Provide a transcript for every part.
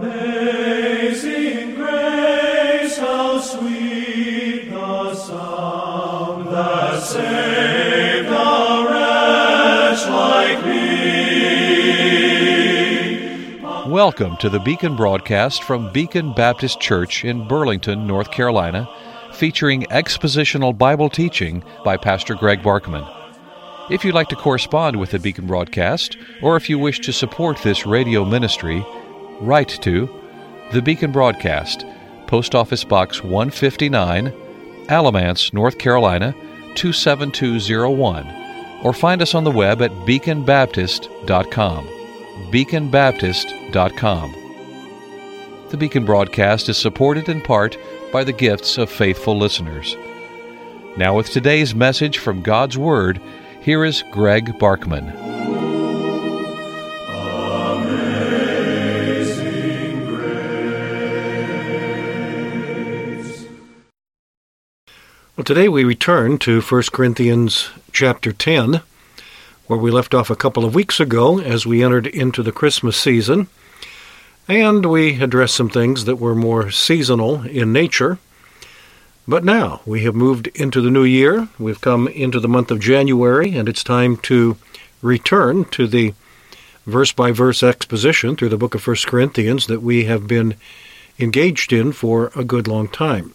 Amazing grace, how sweet the sound that saved a wretch like me. Welcome to the Beacon broadcast from Beacon Baptist Church in Burlington, North Carolina, featuring expositional Bible teaching by Pastor Greg Barkman. If you'd like to correspond with the Beacon broadcast, or if you wish to support this radio ministry, write to the Beacon Broadcast, Post Office Box 159, Alamance, North Carolina 27201, or find us on the web at beaconbaptist.com. beaconbaptist.com. The Beacon broadcast is supported in part by the gifts of faithful listeners. Now with today's message from God's Word, here is Greg Barkman. Amazing grace. Well, today we return to 1 Corinthians chapter 10, where we left off a couple of weeks ago as we entered into the Christmas season, and we addressed some things that were more seasonal in nature. But now we have moved into the new year. We've come into the month of January, and it's time to return to the verse-by-verse exposition through the book of 1 Corinthians that we have been engaged in for a good long time.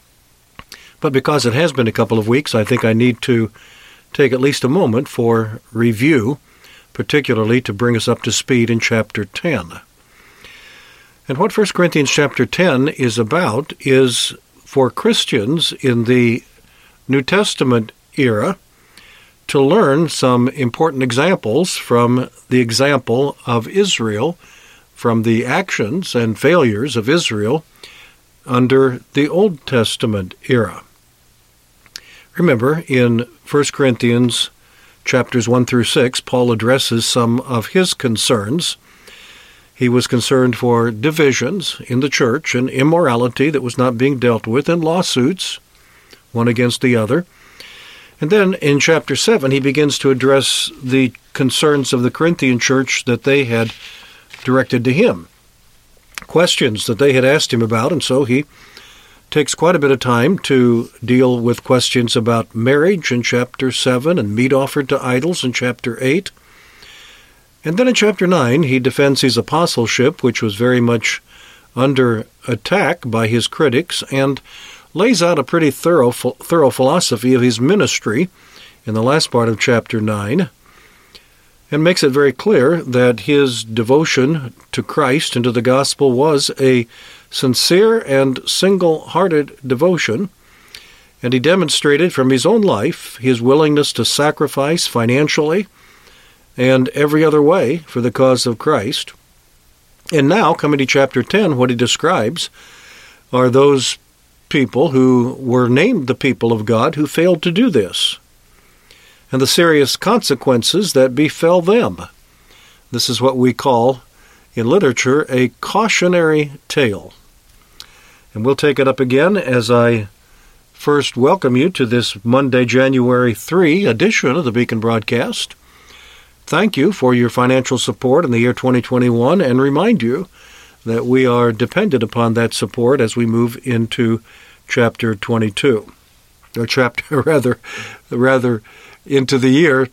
But because it has been a couple of weeks, I think I need to take at least a moment for review, particularly to bring us up to speed in chapter 10. And what 1 Corinthians chapter 10 is about is for Christians in the New Testament era to learn some important examples from the example of Israel, from the actions and failures of Israel under the Old Testament era. Remember, in 1 Corinthians chapters 1 through 6, Paul addresses some of his concerns. He was concerned for divisions in the church and immorality that was not being dealt with, and lawsuits, one against the other. And then in chapter 7, he begins to address the concerns of the Corinthian church that they had directed to him, questions that they had asked him about, and so he takes quite a bit of time to deal with questions about marriage in chapter 7 and meat offered to idols in chapter 8. And then in chapter 9, he defends his apostleship, which was very much under attack by his critics, and lays out a pretty thorough philosophy of his ministry in the last part of chapter 9, and makes it very clear that his devotion to Christ and to the gospel was a sincere and single-hearted devotion, and he demonstrated from his own life his willingness to sacrifice financially and every other way for the cause of Christ. And now, coming to chapter 10, what he describes are those people who were named the people of God who failed to do this, and the serious consequences that befell them. This is what we call, in literature, a cautionary tale. And we'll take it up again as I first welcome you to this Monday, January 3 edition of the Beacon Broadcast. Thank you for your financial support in the year 2021, and remind you that we are dependent upon that support as we move into chapter 22, or rather into the year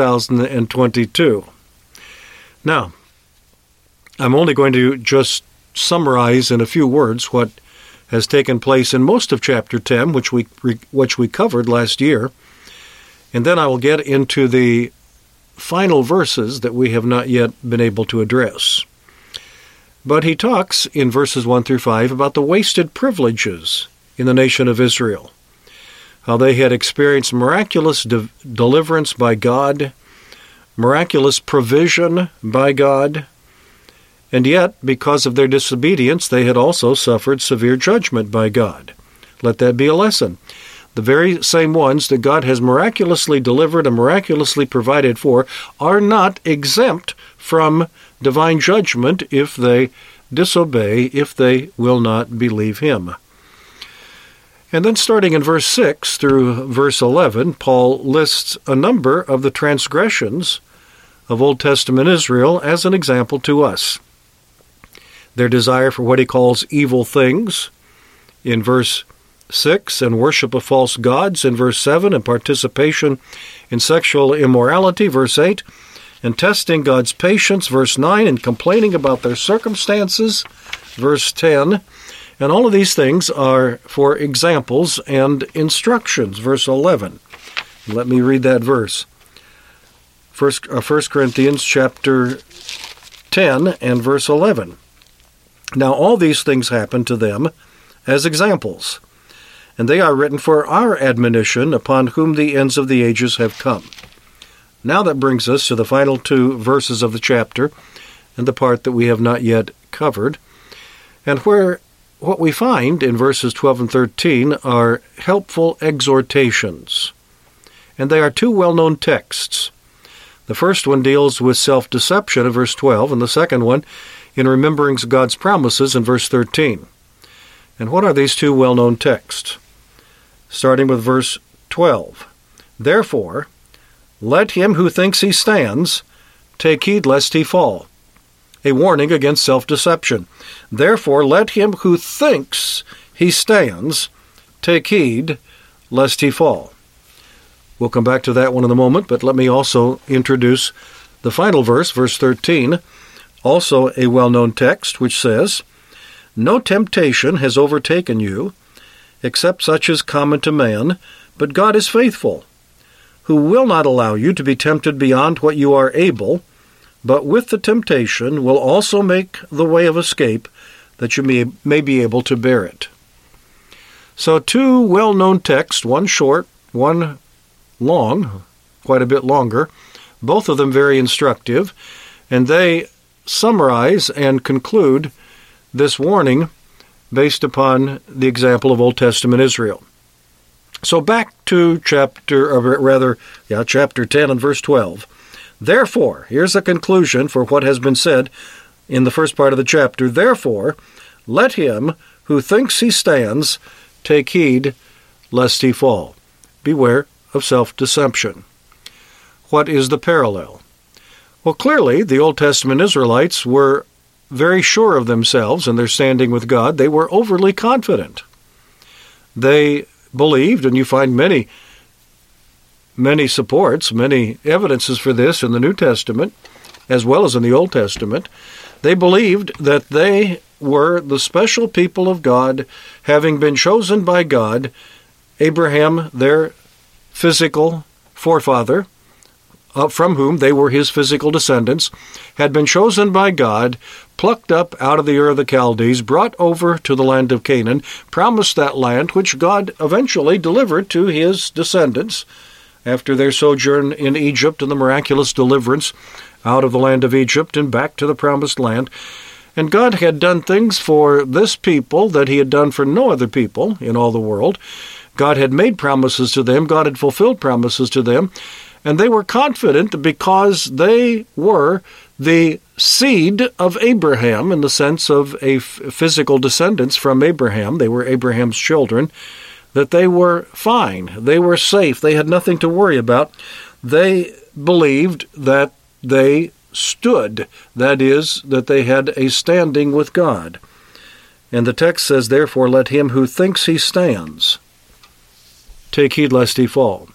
2022. Now, I'm only going to just summarize in a few words what has taken place in most of chapter 10, which we covered last year, and then I will get into the final verses that we have not yet been able to address. But he talks in verses 1 through 5 about the wasted privileges in the nation of Israel, how they had experienced miraculous deliverance by God, miraculous provision by God, and yet, because of their disobedience, they had also suffered severe judgment by God. Let that be a lesson. The very same ones that God has miraculously delivered and miraculously provided for are not exempt from divine judgment if they disobey, if they will not believe Him. And then starting in verse 6 through verse 11, Paul lists a number of the transgressions of Old Testament Israel as an example to us. their desire for what he calls evil things in verse 6, and worship of false gods in verse 7, and participation in sexual immorality, verse 8, and testing God's patience, verse 9, and complaining about their circumstances, verse 10. And all of these things are for examples and instructions, verse 11. Let me read that verse. 1 Corinthians chapter 10 and verse 11. Now all these things happen to them as examples, and they are written for our admonition, upon whom the ends of the ages have come. Now that brings us to the final two verses of the chapter, and the part that we have not yet covered, and where what we find in verses 12 and 13 are helpful exhortations. And they are two well-known texts. The first one deals with self-deception in verse 12, and the second one in remembering God's promises in verse 13. And what are these two well-known texts? Starting with verse 12. Therefore, let him who thinks he stands take heed lest he fall. A warning against self-deception. Therefore, let him who thinks he stands take heed lest he fall. We'll come back to that one in a moment, but let me also introduce the final verse, verse 13, also a well-known text, which says, No temptation has overtaken you, except such as common to man, but God is faithful, who will not allow you to be tempted beyond what you are able, but with the temptation will also make the way of escape, that you may be able to bear it. So two well-known texts, one short, one long, quite a bit longer, both of them very instructive, and they summarize and conclude this warning based upon the example of Old Testament Israel. So back to chapter 10 and verse 12. Therefore, here's a conclusion for what has been said in the first part of the chapter. Therefore, let him who thinks he stands take heed lest he fall. Beware of self-deception. What is the parallel? Well, clearly, the Old Testament Israelites were very sure of themselves and their standing with God. They were overly confident. They believed, and you find many supports, many evidences for this in the New Testament, as well as in the Old Testament. They believed that they were the special people of God, having been chosen by God. Abraham, their physical forefather, from whom they were his physical descendants, had been chosen by God, plucked up out of the Ur of the Chaldees, brought over to the land of Canaan, promised that land, which God eventually delivered to his descendants after their sojourn in Egypt and the miraculous deliverance out of the land of Egypt and back to the promised land. And God had done things for this people that he had done for no other people in all the world. God had made promises to them. God had fulfilled promises to them. And they were confident because they were the seed of Abraham in the sense of a physical descendants from Abraham. They were Abraham's children, that they were fine. They were safe. They had nothing to worry about. They believed that they stood, that is, that they had a standing with God. And the text says, therefore, let him who thinks he stands take heed lest he fall.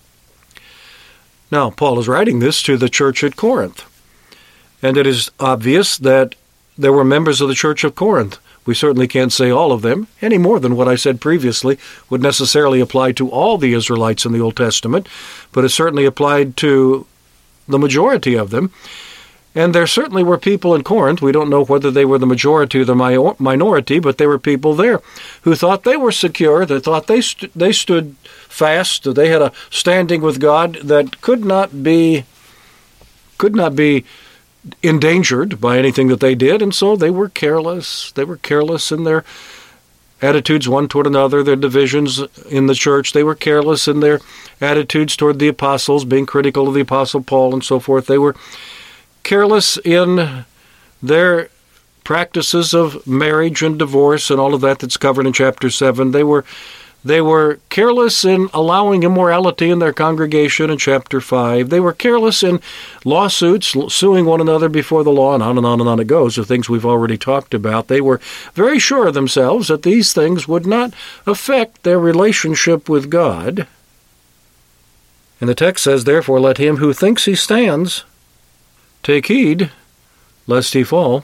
Now, Paul is writing this to the church at Corinth, and it is obvious that there were members of the church of Corinth. We certainly can't say all of them, any more than what I said previously would necessarily apply to all the Israelites in the Old Testament, but it certainly applied to the majority of them. And there certainly were people in Corinth, we don't know whether they were the majority or the minority, but there were people there who thought they were secure, they thought they stood fast, that they had a standing with God that could not be endangered by anything that they did, and so they were careless. They were careless in their attitudes one toward another, their divisions in the church. They were careless in their attitudes toward the apostles, being critical of the apostle Paul and so forth. They were careless in their practices of marriage and divorce and all of that that's covered in chapter 7. They were They were careless in allowing immorality in their congregation in chapter 5. They were careless in lawsuits, suing one another before the law, and on and on and on it goes, the things we've already talked about. They were very sure of themselves that these things would not affect their relationship with God. And the text says, therefore, let him who thinks he stands take heed, lest he fall.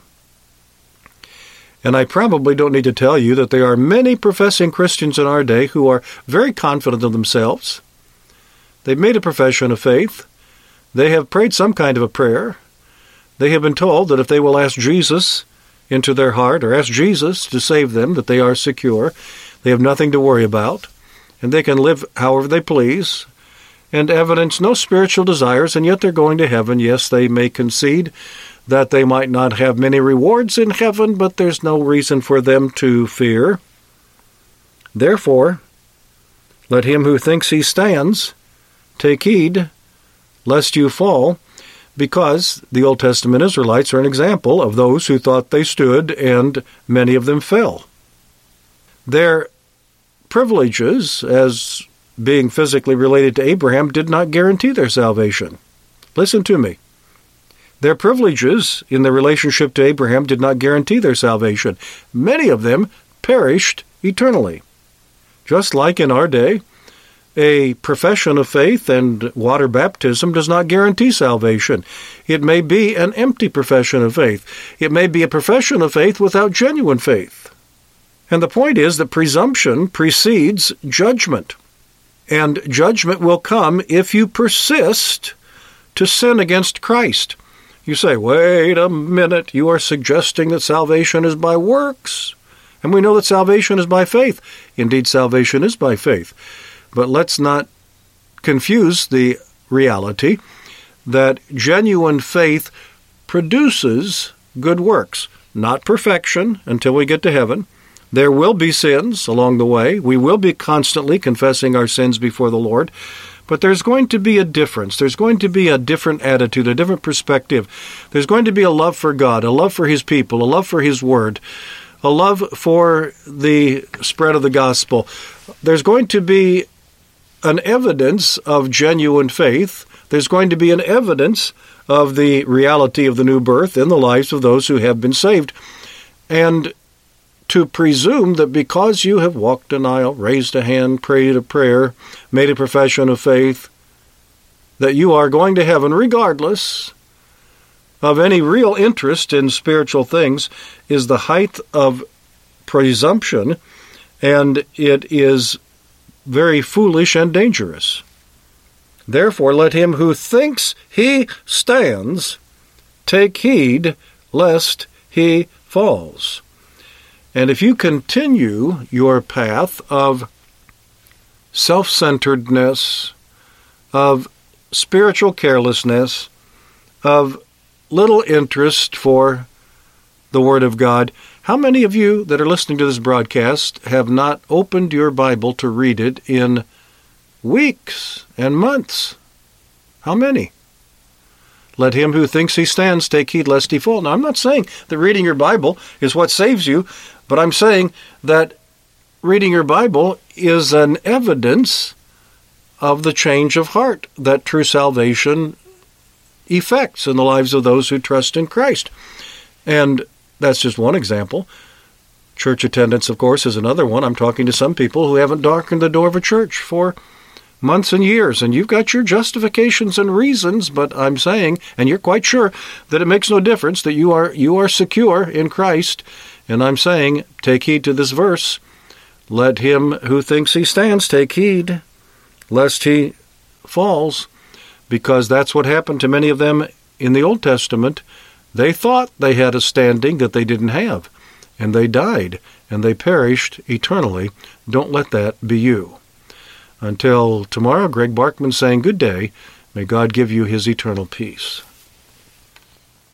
And I probably don't need to tell you that there are many professing Christians in our day who are very confident of themselves. They've made a profession of faith. They have prayed some kind of a prayer. They have been told that if they will ask Jesus into their heart or ask Jesus to save them, that they are secure. They have nothing to worry about, and they can live however they please and evidence no spiritual desires, and yet they're going to heaven. Yes, they may concede that they might not have many rewards in heaven, but there's no reason for them to fear. Therefore, let him who thinks he stands take heed, lest you fall, because the Old Testament Israelites are an example of those who thought they stood, and many of them fell. Their privileges, as being physically related to Abraham, did not guarantee their salvation. Listen to me. Their privileges in their relationship to Abraham did not guarantee their salvation. Many of them perished eternally. Just like in our day, a profession of faith and water baptism does not guarantee salvation. It may be an empty profession of faith. It may be a profession of faith without genuine faith. And the point is that presumption precedes judgment. And judgment will come if you persist to sin against Christ. You say, wait a minute, you are suggesting that salvation is by works. And we know that salvation is by faith. Indeed, salvation is by faith. But let's not confuse the reality that genuine faith produces good works. Not perfection until we get to heaven. There will be sins along the way. We will be constantly confessing our sins before the Lord. But there's going to be a difference. There's going to be a different attitude, a different perspective. There's going to be a love for God, a love for His people, a love for His Word, a love for the spread of the gospel. There's going to be an evidence of genuine faith. There's going to be an evidence of the reality of the new birth in the lives of those who have been saved. And to presume that because you have walked an aisle, raised a hand, prayed a prayer, made a profession of faith, that you are going to heaven regardless of any real interest in spiritual things is the height of presumption, and it is very foolish and dangerous. Therefore, let him who thinks he stands take heed lest he falls. And if you continue your path of self-centeredness, of spiritual carelessness, of little interest for the Word of God, how many of you that are listening to this broadcast have not opened your Bible to read it in weeks and months? How many? Let him who thinks he stands take heed lest he fall. Now, I'm not saying that reading your Bible is what saves you, but I'm saying that reading your Bible is an evidence of the change of heart that true salvation effects in the lives of those who trust in Christ. And that's just one example. Church attendance, of course, is another one. I'm talking to some people who haven't darkened the door of a church for months and years, and you've got your justifications and reasons, but I'm saying, and you're quite sure, that it makes no difference, that you are secure in Christ. And I'm saying, take heed to this verse. Let him who thinks he stands take heed, lest he falls, because that's what happened to many of them in the Old Testament. They thought they had a standing that they didn't have, and they died, and they perished eternally. Don't let that be you. Until tomorrow, Greg Barkman saying good day. May God give you His eternal peace.